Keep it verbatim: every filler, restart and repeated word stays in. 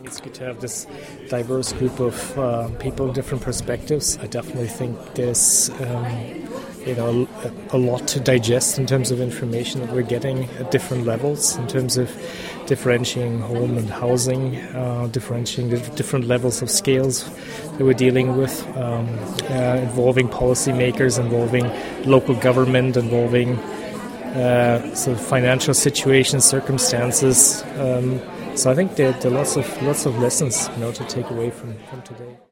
It's good to have this diverse group of uh, people, different perspectives. I definitely think there's um, you know a, a lot to digest in terms of information that we're getting at different levels, in terms of differentiating home and housing, uh, differentiating the different levels of scales that we're dealing with, um, uh, involving policymakers, involving local government, involving uh, sort of financial situations, circumstances. Um, So I think there, there are lots of lots of lessons, you know, to take away from, from today.